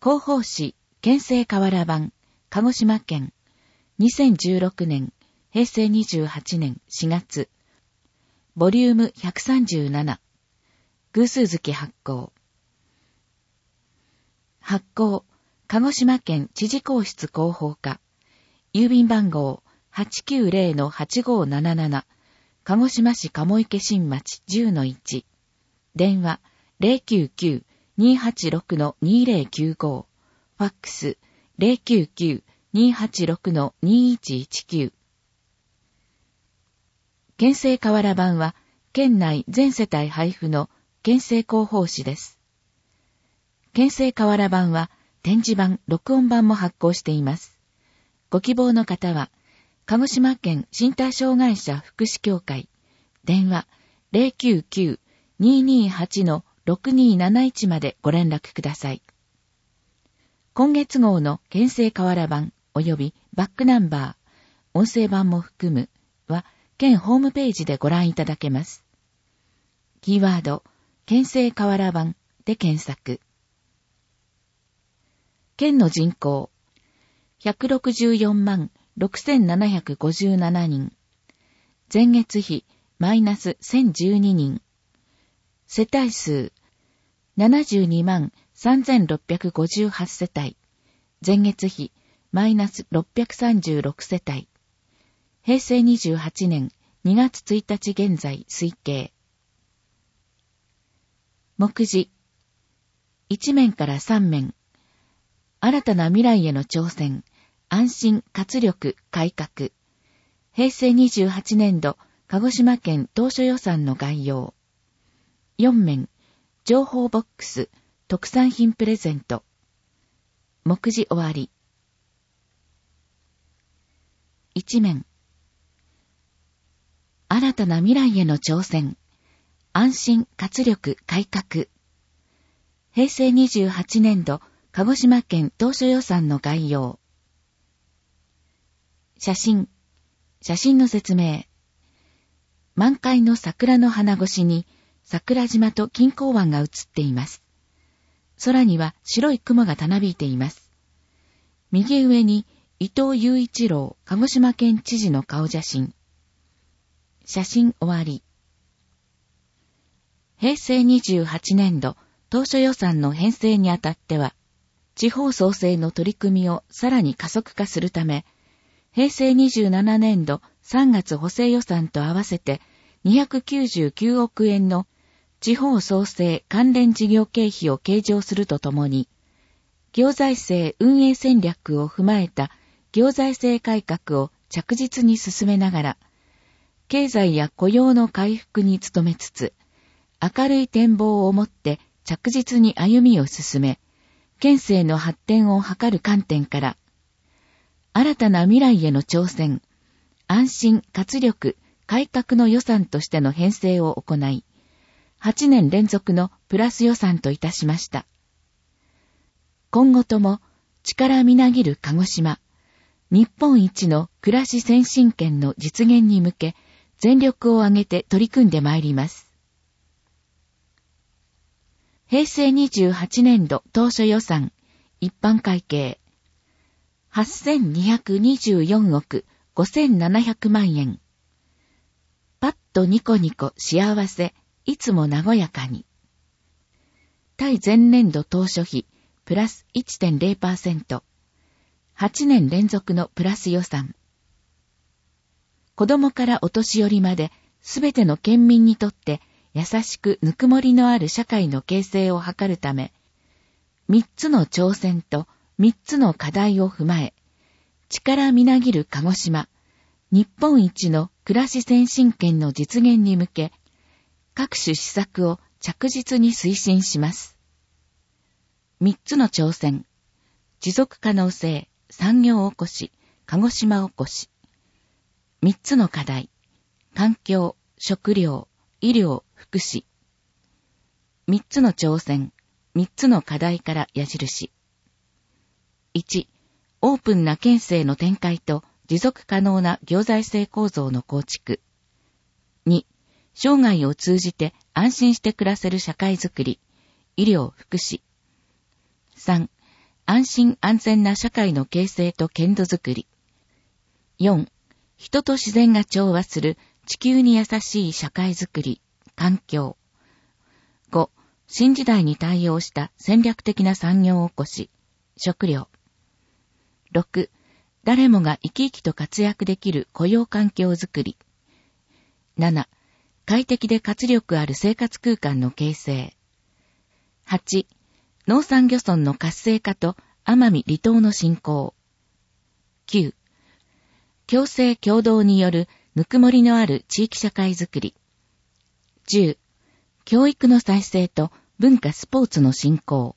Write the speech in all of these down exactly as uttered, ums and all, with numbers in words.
広報誌、県政瓦版、鹿児島県、にせんじゅうろくねん、へいせいにじゅうはちねんしがつ、ボリュームひゃくさんじゅうなな、偶数月発行。発行、鹿児島県知事公室広報課、郵便番号 はちきゅうぜろのはちごーなななな、鹿児島市鴨池新町 じゅうのいち、電話 ゼロきゅうきゅう にーはちろく にーぜろきゅうご、ファックス ゼロきゅうきゅう にーはちろく にーいちいちきゅう。県政瓦版は県内全世帯配布の県政広報誌です。県政瓦版は展示版、録音版も発行しています。ご希望の方は、鹿児島県身体障害者福祉協会、電話 ゼロきゅうきゅう にーにーはち ろくにーなないち までご連絡ください。今月号の県政瓦版及びバックナンバー、音声版も含むは、県ホームページでご覧いただけます。キーワード、県政瓦版で検索。県の人口、ひゃくろくじゅうよんまんろくせんななひゃくごじゅうななにん。前月比、マイナスせんじゅうににん。世帯数、ななじゅうにまんさんぜんろっぴゃくごじゅうはち世帯。前月比、マイナスろっぴゃくさんじゅうろく世帯。へいせいにじゅうはちねんにがつついたち現在推計。目次。いち面からさん面。新たな未来への挑戦。安心、活力、改革。へいせいにじゅうはちねんど、鹿児島県当初予算の概要。よん面。情報ボックス、特産品プレゼント。目次終わり。いち面。新たな未来への挑戦。安心、活力、改革。へいせいにじゅうはちねんど、鹿児島県当初予算の概要。写真。写真の説明。満開の桜の花越しに、桜島と錦江湾が映っています。空には白い雲がたなびいています。右上に伊藤雄一郎鹿児島県知事の顔写真。写真終わり。へいせいにじゅうはちねんど当初予算の編成にあたっては、地方創生の取り組みをさらに加速化するため、へいせいにじゅうななねんどさんがつ補正予算と合わせてにひゃくきゅうじゅうきゅうおくえんの地方創生関連事業経費を計上するとともに、行財政運営戦略を踏まえた行財政改革を着実に進めながら、経済や雇用の回復に努めつつ、明るい展望を持って着実に歩みを進め、県政の発展を図る観点から、新たな未来への挑戦、安心、活力、改革の予算としての編成を行い、はちねん連続のプラス予算といたしました。今後とも力みなぎる鹿児島、日本一の暮らし先進権の実現に向け、全力を挙げて取り組んでまいります。へいせいにじゅうはちねんど当初予算、一般会計、はっせんにひゃくにじゅうよんおくごせんななひゃくまんえん。パッとニコニコ幸せ、いつも和やかに。対前年度当初比、プラス いってんれいパーセント。はちねん連続のプラス予算。子供からお年寄りまで、すべての県民にとって優しくぬくもりのある社会の形成を図るため、三つの挑戦と三つの課題を踏まえ、力みなぎる鹿児島、日本一の暮らし先進権の実現に向け、各種施策を着実に推進します。三つの挑戦、持続可能性、産業おこし、鹿児島おこし。三つの課題、環境、食料、医療、福祉。三つの挑戦、三つの課題から矢印。いち、オープンな県政の展開と持続可能な行財政構造の構築。に、生涯を通じて安心して暮らせる社会づくり、医療、福祉。さん、 安心安全な社会の形成と堅土づくり。よん、人と自然が調和する地球に優しい社会づくり、環境。ご、新時代に対応した戦略的な産業起こし、食料。ろく、誰もが生き生きと活躍できる雇用環境づくり。なな、快適で活力ある生活空間の形成。はち、農産漁村の活性化と奄美離島の振興。きゅう、共生共同によるぬくもりのある地域社会づくり。じゅう、教育の再生と文化スポーツの振興。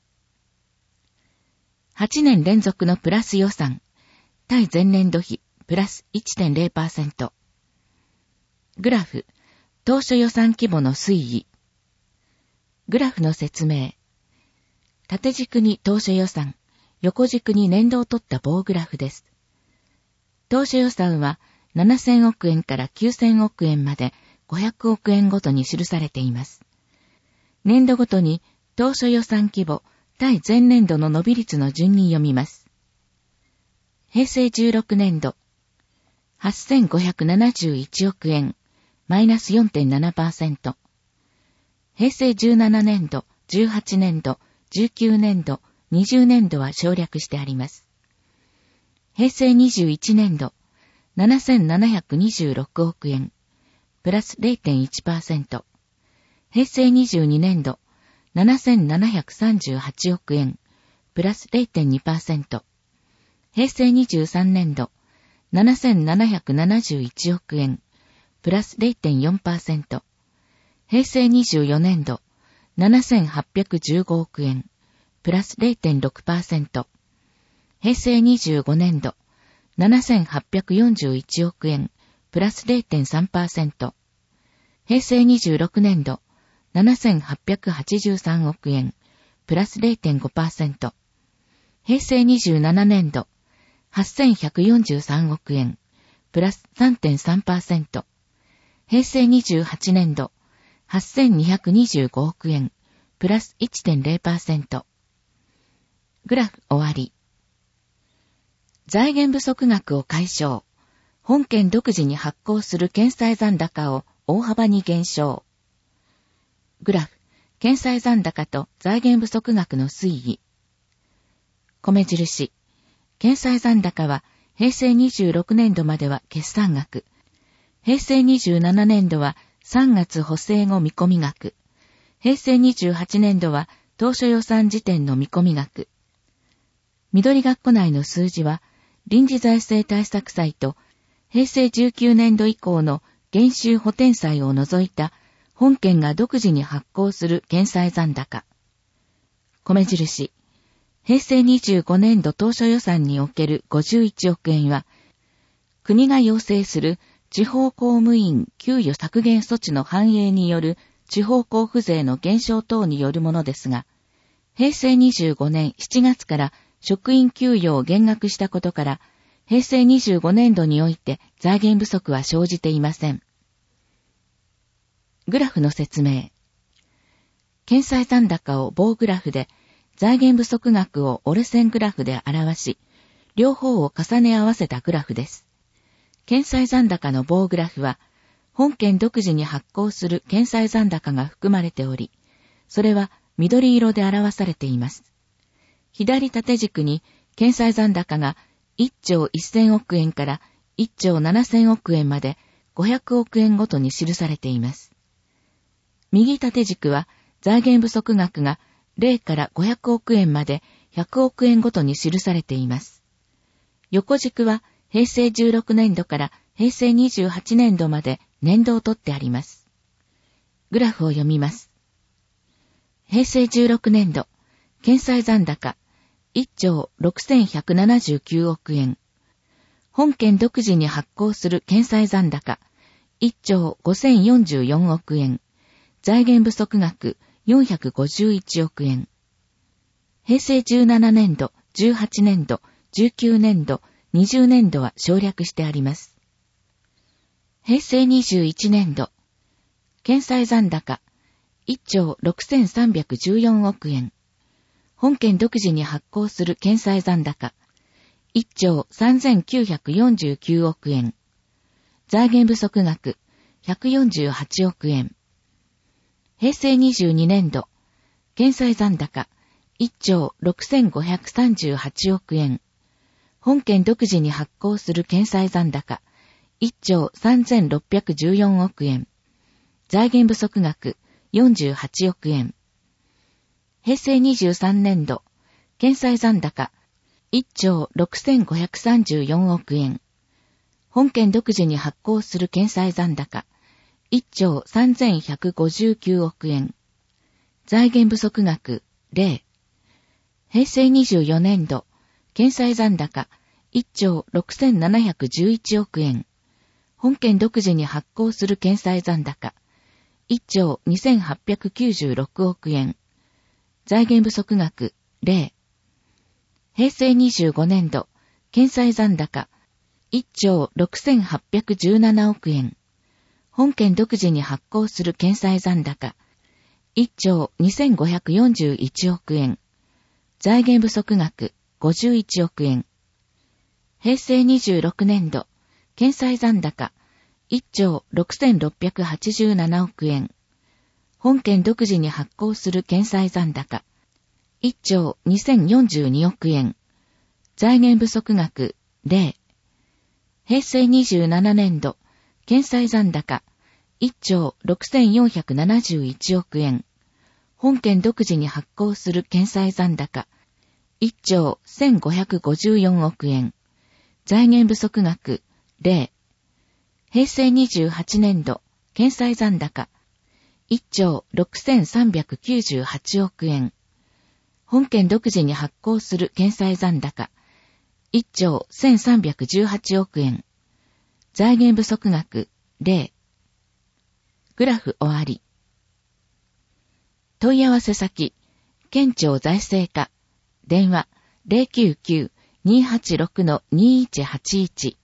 はちねん連続のプラス予算。対前年度比プラス いってんれいパーセント。グラフ、当初予算規模の推移。グラフの説明。縦軸に当初予算、横軸に年度を取った棒グラフです。当初予算はななせんおくえんからきゅうせんおくえんまでごひゃくおくえんごとに記されています。年度ごとに当初予算規模、対前年度の伸び率の順に読みます。平成じゅうろくねんど、はっせんごひゃくななじゅういちおくえん、マイナス よんてんななパーセント。平成じゅうななねんど、じゅうはちねんど、じゅうきゅうねんど、にじゅうねんどは省略してあります。平成にじゅういちねんど、ななせんななひゃくにじゅうろくおくえん、プラス れいてんいちパーセント。平成にじゅうにねんど、ななせんななひゃくさんじゅうはちおくえん、プラス れいてんにパーセント。平成にじゅうさんねんど、ななせんななひゃくななじゅういちおくえん、プラス れいてんよんパーセント。平成にじゅうよねんど、ななせんはっぴゃくじゅうごおくえん、プラス れいてんろくパーセント。平成にじゅうごねんど、ななせんはっぴゃくよんじゅういちおくえん、プラス れいてんさんパーセント。平成にじゅうろくねんど、ななせんはっぴゃくはちじゅうさんおくえん、プラス れいてんごパーセント。平成にじゅうななねんど、はっせんひゃくよんじゅうさんおくえん、プラス さんてんさんパーセント。平成にじゅうはちねんど、はっせんにひゃくにじゅうごおくえん、プラス いってんれいパーセント。グラフ終わり。財源不足額を解消。本県独自に発行する検済残高を大幅に減少。グラフ、検済残高と財源不足額の推移。米印。検済残高は平成にじゅうろくねんどまでは決算額。平成にじゅうななねんどはさんがつ補正後見込み額。平成にじゅうはちねんどは当初予算時点の見込み額。緑学庫内の数字は臨時財政対策債と平成じゅうきゅうねんど以降の減収補填債を除いた本県が独自に発行する検済残高。米印。平成にじゅうごねんど当初予算におけるごじゅういちおくえんは、国が要請する地方公務員給与削減措置の反映による地方交付税の減少等によるものですが、平成にじゅうごねんしちがつから職員給与を減額したことから、平成にじゅうごねんどにおいて財源不足は生じていません。グラフの説明。検済残高を棒グラフで、財源不足額を折れ線グラフで表し、両方を重ね合わせたグラフです。検済残高の棒グラフは、本県独自に発行する検済残高が含まれており、それは緑色で表されています。左縦軸に検済残高がいっちょうせんおくえんからいっちょうななせんおくえんまでごひゃくおくえんごとに記されています。右縦軸は財源不足額がゼロからごひゃくおくえんまでひゃくおくえんごとに記されています。横軸は平成じゅうろくねんどから平成にじゅうはちねんどまで年度を取ってあります。グラフを読みます。平成じゅうろくねんど、検済残高いっちょうろくせんひゃくななじゅうきゅうおくえん。本県独自に発行する検済残高いっちょうごせんよんじゅうよんおくえん。財源不足額よんひゃくごじゅういちおくえん。平成じゅうななねんど、じゅうはちねんど、じゅうきゅうねんど、にじゅうねんどは省略してあります。平成にじゅういちねんど、検済残高いっちょうろくせんさんびゃくじゅうよんおくえん。 本件独自に発行する検済残高、いっちょうさんぜんきゅうひゃくよんじゅうきゅうおくえん。財源不足額、ひゃくよんじゅうはちおくえん。平成にじゅうにねんど、検済残高、いっちょうろくせんごひゃくさんじゅうはちおくえん。本件独自に発行する検済残高、いっちょうさんぜんろっぴゃくじゅうよんおくえん。財源不足額、よんじゅうはちおくえん。平成にじゅうさんねんど、検済残高、いっちょうろくせんごひゃくさんじゅうよんおくえん。本件独自に発行する検済残高、いっちょうさんぜんひゃくごじゅうきゅうおくえん。財源不足額、ゼロ。平成にじゅうよねんど、検済残高、いっちょうろくせんななひゃくじゅういちおくえん。本件独自に発行する検済残高、いっちょうにせんはっぴゃくきゅうじゅうろくおくえん。財源不足額、ゼロ。平成にじゅうごねんど、検済残高、いっちょうろくせんはっぴゃくじゅうななおくえん。本件独自に発行する検済残高、いっちょうにせんごひゃくよんじゅういちおくえん。財源不足額、ごじゅういちおくえん。平成にじゅうろくねんど、検済残高、いっちょうろくせんろっぴゃくはちじゅうななおくえん。本件独自に発行する検済残高、いっちょうにせんよんじゅうにおくえん。財源不足額、ゼロ。平成にじゅうななねんど、検済残高、いっちょうろくせんよんひゃくななじゅういちおくえん。本件独自に発行する検済残高、いっちょうせんごひゃくごじゅうよんおくえん。財源不足額、ゼロ。平成にじゅうはちねんど、検済残高、いっちょうろくせんさんびゃくきゅうじゅうはちおくえん。本件独自に発行する検済残高、いっちょうせんさんびゃくじゅうはちおくえん。財源不足額、ゼロ。グラフ終わり。問い合わせ先、県庁財政課、電話 ゼロきゅうきゅう にーはちろく にーいちはちいち